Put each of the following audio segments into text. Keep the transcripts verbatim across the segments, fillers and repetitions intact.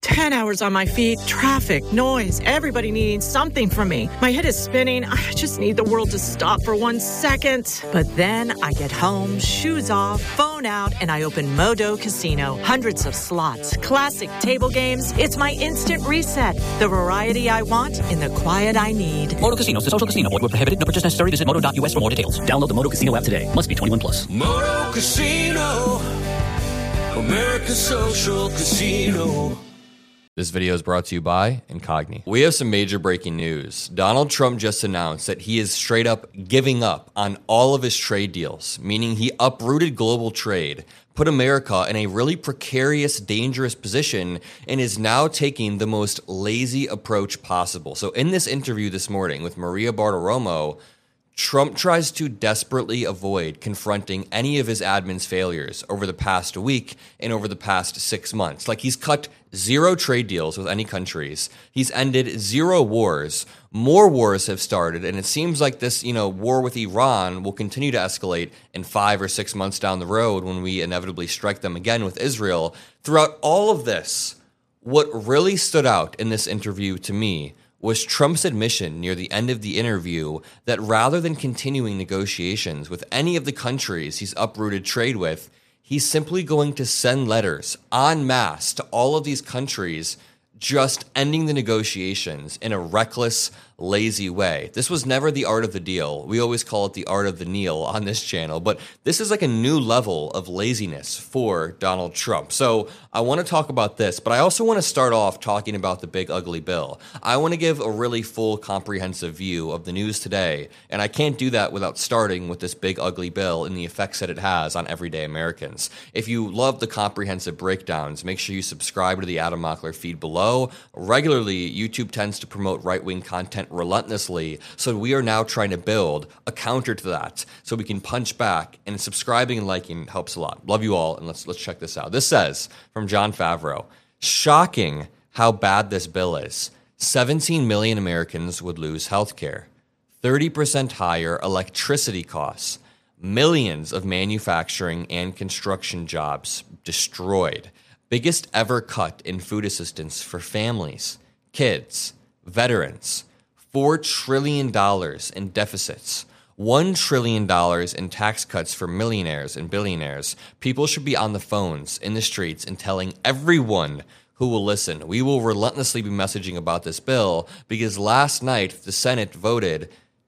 Ten hours on my feet, traffic, noise, everybody needing something from me. My head is spinning. I just need the world to stop for one second. But then I get home, shoes off, phone out, and I open Modo Casino. Hundreds of slots, classic table games. It's my instant reset. The variety I want in the quiet I need. Modo Casino is a social casino. Void where prohibited. No purchase necessary. Visit modo dot u s for more details. Download the Modo Casino app today. Must be twenty-one plus. Modo Casino. America's social casino. This video is brought to you by Incogni. We have some major breaking news. Donald Trump just announced that he is straight up giving up on all of his trade deals, meaning he uprooted global trade, put America in a really precarious, dangerous position, and is now taking the most lazy approach possible. So in this interview this morning with Maria Bartiromo, Trump tries to desperately avoid confronting any of his admin's failures over the past week and over the past six months. Like, he's cut zero trade deals with any countries. He's ended zero wars. More wars have started, and it seems like this, you know, war with Iran will continue to escalate in five or six months down the road when we inevitably strike them again with Israel. Throughout all of this, what really stood out in this interview to me was Trump's admission near the end of the interview that rather than continuing negotiations with any of the countries he's uprooted trade with, he's simply going to send letters en masse to all of these countries, just ending the negotiations in a reckless, lazy way. This was never the art of the deal. We always call it the art of the kneel on this channel, but this is like a new level of laziness for Donald Trump. So I want to talk about this, but I also want to start off talking about the big ugly bill. I want to give a really full, comprehensive view of the news today, and I can't do that without starting with this big ugly bill and the effects that it has on everyday Americans. If you love the comprehensive breakdowns, make sure you subscribe to the Adam Mockler feed below. Regularly, YouTube tends to promote right-wing content relentlessly, so we are now trying to build a counter to that so we can punch back, and subscribing and liking helps a lot. Love you all, and let's let's check this out. This says, from John Favreau, shocking how bad this bill is. seventeen million Americans would lose health care, thirty percent higher electricity costs, millions of manufacturing and construction jobs destroyed, biggest ever cut in food assistance for families, kids, veterans, four trillion dollars in deficits, one trillion dollars in tax cuts for millionaires and billionaires. People should be on the phones, in the streets, and telling everyone who will listen. We will relentlessly be messaging about this bill because last night the Senate voted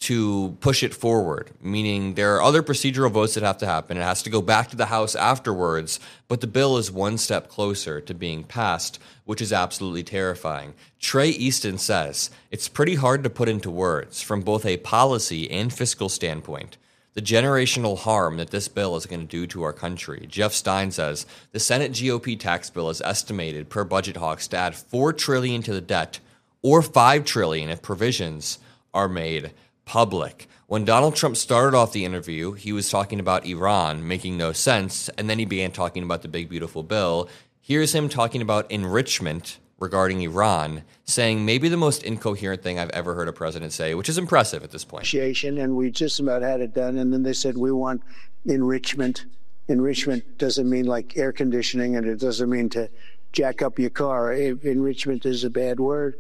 to push it forward, meaning there are other procedural votes that have to happen. It has to go back to the House afterwards, but the bill is one step closer to being passed, which is absolutely terrifying. Trey Easton says, it's pretty hard to put into words from both a policy and fiscal standpoint the generational harm that this bill is going to do to our country. Jeff Stein says, the Senate G O P tax bill is estimated per Budget Hawks to add four trillion dollars to the debt, or five trillion dollars if provisions are made public. When Donald Trump started off the interview, he was talking about Iran making no sense, and then he began talking about the big, beautiful bill. Here's him talking about enrichment regarding Iran, saying maybe the most incoherent thing I've ever heard a president say, which is impressive at this point. And we just about had it done, and then they said, we want enrichment. Enrichment doesn't mean like air conditioning, and it doesn't mean to jack up your car. Enrichment is a bad word.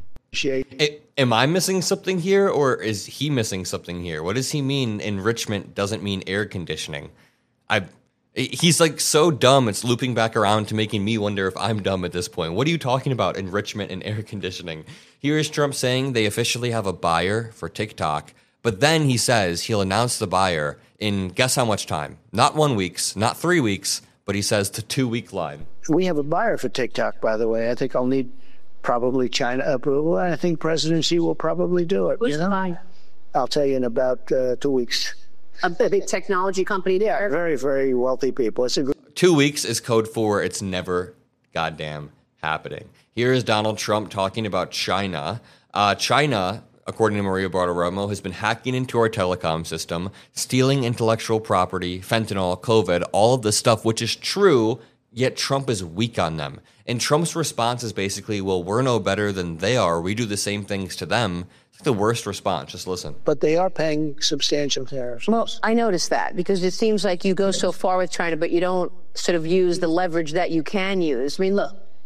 It, am I missing something here, or is he missing something here? What does he mean enrichment doesn't mean air conditioning? I, he's like so dumb, it's looping back around to making me wonder if I'm dumb at this point. What are you talking about, enrichment and air conditioning? Here is Trump saying they officially have a buyer for TikTok, but then he says he'll announce the buyer in guess how much time? Not one week's, not three weeks, but he says the two-week line. We have a buyer for TikTok, by the way. I think I'll need probably China approval. I think President Xi will probably do it. Who's you know? buying? I'll tell you in about uh, two weeks. A big technology company there. Very, very wealthy people. It's a good- Two weeks is code for it's never goddamn happening. Here is Donald Trump talking about China. Uh, China, according to Maria Bartiromo, has been hacking into our telecom system, stealing intellectual property, fentanyl, COVID, all of this stuff, which is true, yet Trump is weak on them. And Trump's response is basically, well, we're no better than they are. We do the same things to them. It's the worst response. Just listen. But they are paying substantial tariffs. Well, I noticed that because it seems like you go so far with China, but you don't sort of use the leverage that you can use. I mean, look,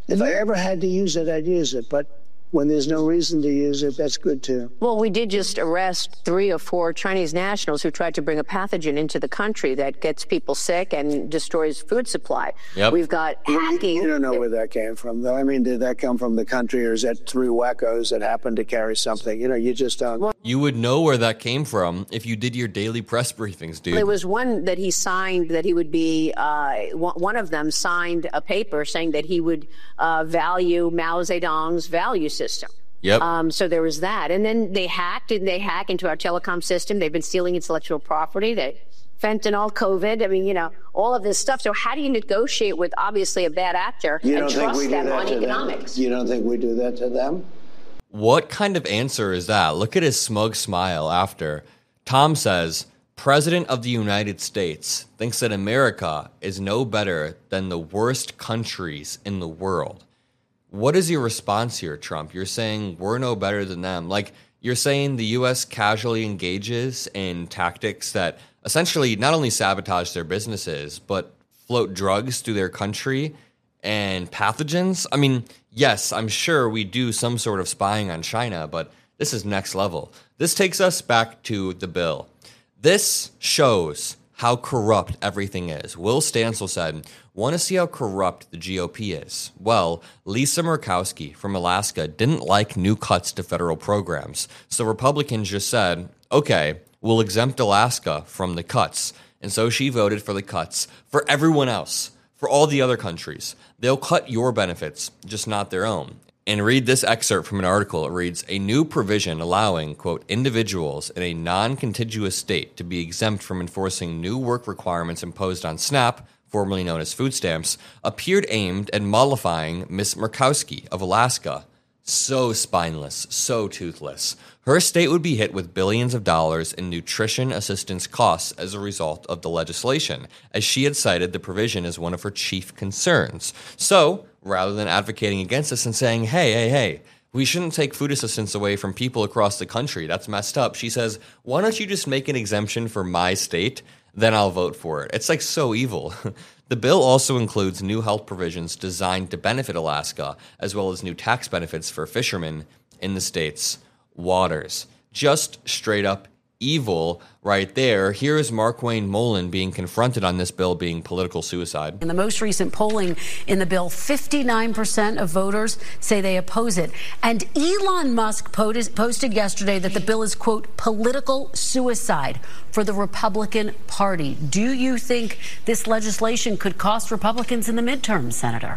If I ever had to use it, I'd use it. But when there's no reason to use it, that's good too. Well, we did just arrest three or four Chinese nationals who tried to bring a pathogen into the country that gets people sick and destroys food supply. Yep. We've got hacking. You don't know where that came from, though. I mean, did that come from the country, or is that three wackos that happened to carry something? You know, you just don't. You would know where that came from if you did your daily press briefings, dude. There was one that he signed that he would be, uh, one of them signed a paper saying that he would uh, value Mao Zedong's value system. Yep. Um, so there was that. And then they hacked, and they hack into our telecom system. They've been stealing intellectual property. They fentanyl, COVID. I mean, you know, all of this stuff. So how do you negotiate with obviously a bad actor You and don't think trust we do them that on to economics? them? You don't think we do that to them? What kind of answer is that? Look at his smug smile after. Tom says, President of the United States thinks that America is no better than the worst countries in the world. What is your response here, Trump? You're saying we're no better than them. Like, you're saying the U S casually engages in tactics that essentially not only sabotage their businesses, but float drugs through their country and pathogens. I mean, yes, I'm sure we do some sort of spying on China, but this is next level. This takes us back to the bill. This shows how corrupt everything is. Will Stancil said, want to see how corrupt the G O P is? Well, Lisa Murkowski from Alaska didn't like new cuts to federal programs. So Republicans just said, okay, we'll exempt Alaska from the cuts. And so she voted for the cuts for everyone else, for all the other countries. They'll cut your benefits, just not their own. And read this excerpt from an article. It reads, a new provision allowing, quote, individuals in a non-contiguous state to be exempt from enforcing new work requirements imposed on SNAP, formerly known as food stamps, appeared aimed at mollifying Miss Murkowski of Alaska. So spineless, so toothless. Her state would be hit with billions of dollars in nutrition assistance costs as a result of the legislation, as she had cited the provision as one of her chief concerns. So, rather than advocating against this and saying, hey, hey, hey, we shouldn't take food assistance away from people across the country, that's messed up, she says, why don't you just make an exemption for my state? Then I'll vote for it. It's like so evil. The bill also includes new health provisions designed to benefit Alaska, as well as new tax benefits for fishermen in the state's waters. Just straight up evil right there. Here's Markwayne Mullin being confronted on this bill being political suicide. In the most recent polling in the bill, fifty-nine percent of voters say they oppose it. And Elon Musk posted yesterday that the bill is, quote, political suicide for the Republican Party. Do you think this legislation could cost Republicans in the midterms, Senator?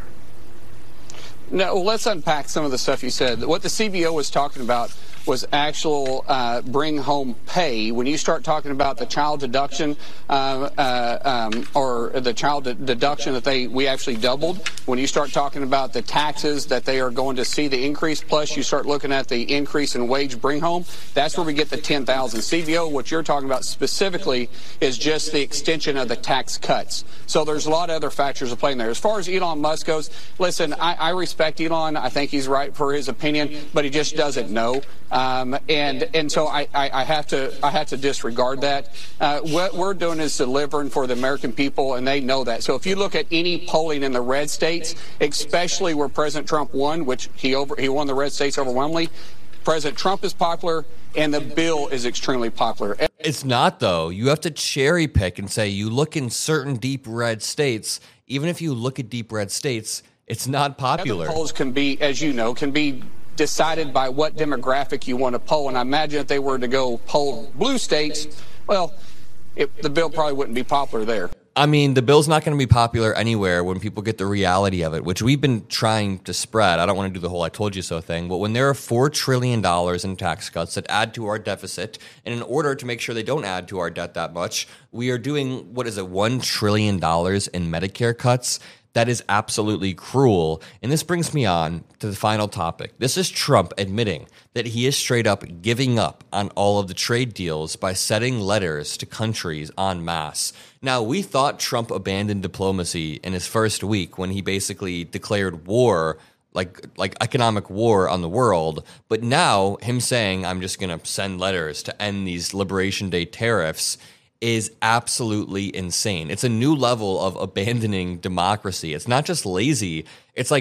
No, well, let's unpack some of the stuff you said. What the C B O was talking about was actual uh, bring home pay. When you start talking about the child deduction uh, uh, um, or the child de- deduction that they we actually doubled, when you start talking about the taxes that they are going to see the increase, plus you start looking at the increase in wage bring home, that's where we get the ten thousand. C B O, what you're talking about specifically is just the extension of the tax cuts. So there's a lot of other factors to play in there. As far as Elon Musk goes, listen, I, I respect Elon. I think he's right for his opinion, but he just doesn't know. Um, and and so I, I, I have to I have to disregard that. Uh, what we're doing is delivering for the American people, and they know that. So if you look at any polling in the red states, especially where President Trump won, which he over he won the red states overwhelmingly, President Trump is popular, and the bill is extremely popular. It's not, though. You have to cherry pick and say you look in certain deep red states. Even if you look at deep red states, it's not popular. Other polls can be, as you know, can be decided by what demographic you want to poll. And I imagine if they were to go poll blue states, well, it, the bill probably wouldn't be popular there. I mean, the bill's not going to be popular anywhere when people get the reality of it, which we've been trying to spread. I don't want to do the whole I told you so thing, but when there are four trillion dollars in tax cuts that add to our deficit, and in order to make sure they don't add to our debt that much, we are doing, what is it, one trillion dollars in Medicare cuts? That is absolutely cruel. And this brings me on to the final topic. This is Trump admitting that he is straight up giving up on all of the trade deals by sending letters to countries en masse. Now, we thought Trump abandoned diplomacy in his first week when he basically declared war, like like economic war on the world. But now him saying, I'm just going to send letters to end these Liberation Day tariffs is absolutely insane. It's a new level of abandoning democracy. It's not just lazy. It's like,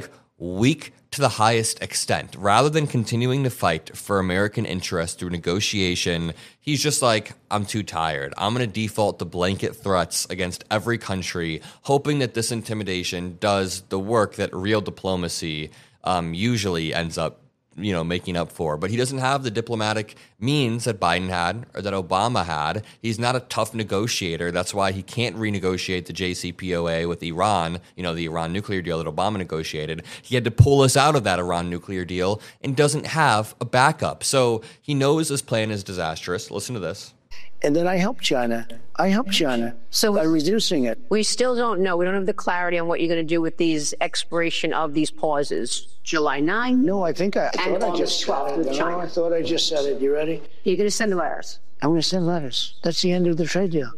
weak to the highest extent. Rather than continuing to fight for American interests through negotiation, he's just like, I'm too tired. I'm going to default to blanket threats against every country, hoping that this intimidation does the work that real diplomacy um, usually ends up you know, making up for. But he doesn't have the diplomatic means that Biden had or that Obama had. He's not a tough negotiator. That's why he can't renegotiate the J C P O A with Iran, you know, the Iran nuclear deal that Obama negotiated. He had to pull us out of that Iran nuclear deal and doesn't have a backup. So he knows this plan is disastrous. Listen to this. And then I helped China. I helped China So by reducing it. we still don't know. We don't have the clarity on what you're going to do with these expiration of these pauses. July ninth. No, I think I, I And thought I just August twelfth said with it. No, China. I thought I just said it. You ready? You're going to send the letters. I'm going to send letters. That's the end of the trade deal.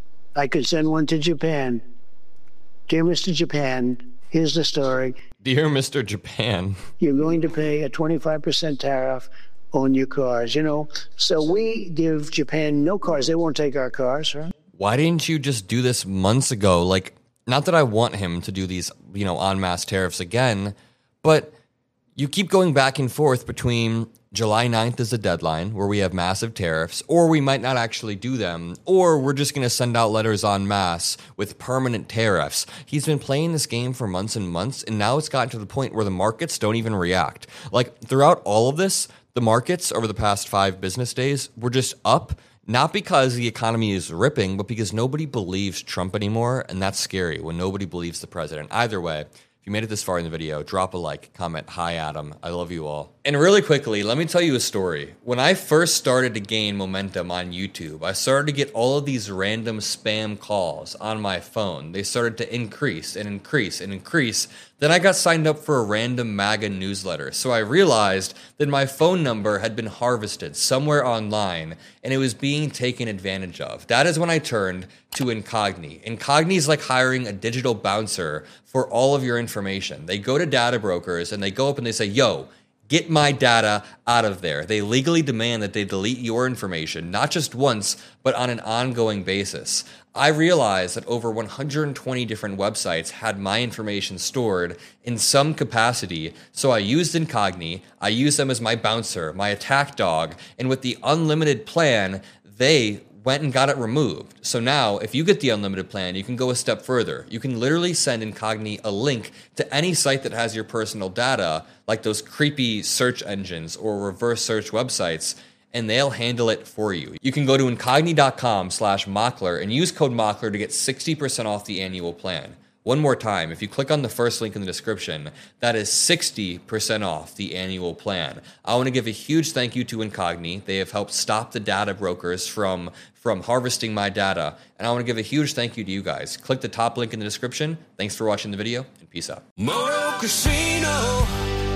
I could send one to Japan. Dear Mister Japan, here's the story. Dear Mister Japan. You're going to pay a twenty-five percent tariff on your cars, you know. So we give Japan no cars. They won't take our cars, right? Why didn't you just do this months ago? Like, not that I want him to do these, you know, en masse tariffs again, but you keep going back and forth between July ninth is the deadline where we have massive tariffs, or we might not actually do them, or we're just going to send out letters en masse with permanent tariffs. He's been playing this game for months and months, and now it's gotten to the point where the markets don't even react. Like, throughout all of this, the markets over the past five business days were just up, not because the economy is ripping, but because nobody believes Trump anymore, and that's scary when nobody believes the president. Either way, if you made it this far in the video, drop a like, comment, hi Adam, I love you all. And really quickly, let me tell you a story. When I first started to gain momentum on YouTube, I started to get all of these random spam calls on my phone. They started to increase and increase and increase. Then I got signed up for a random MAGA newsletter. So I realized that my phone number had been harvested somewhere online and it was being taken advantage of. That is when I turned to Incogni. Incogni is like hiring a digital bouncer for all of your information. They go to data brokers and they go up and they say, yo, get my data out of there. They legally demand that they delete your information, not just once, but on an ongoing basis. I realized that over one hundred twenty different websites had my information stored in some capacity, so I used Incogni, I used them as my bouncer, my attack dog, and with the unlimited plan, they went and got it removed. So now, if you get the unlimited plan, you can go a step further. You can literally send Incogni a link to any site that has your personal data, like those creepy search engines or reverse search websites, and they'll handle it for you. You can go to incogni.com slash Mockler and use code Mockler to get sixty percent off the annual plan. One more time, if you click on the first link in the description, that is sixty percent off the annual plan. I want to give a huge thank you to Incogni. They have helped stop the data brokers from, from harvesting my data. And I want to give a huge thank you to you guys. Click the top link in the description. Thanks for watching the video, and peace out. Moto Casino,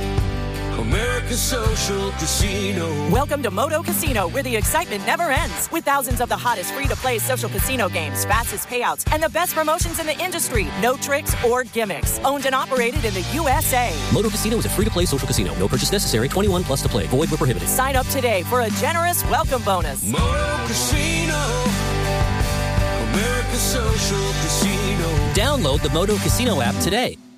America's social casino. Welcome to Moto Casino, where the excitement never ends. With thousands of the hottest free-to-play social casino games, fastest payouts, and the best promotions in the industry. No tricks or gimmicks. Owned and operated in the U S A. Moto Casino is a free-to-play social casino. No purchase necessary. twenty-one plus to play. Void where prohibited. Sign up today for a generous welcome bonus. Moto Casino, America's social casino. Download the Moto Casino app today.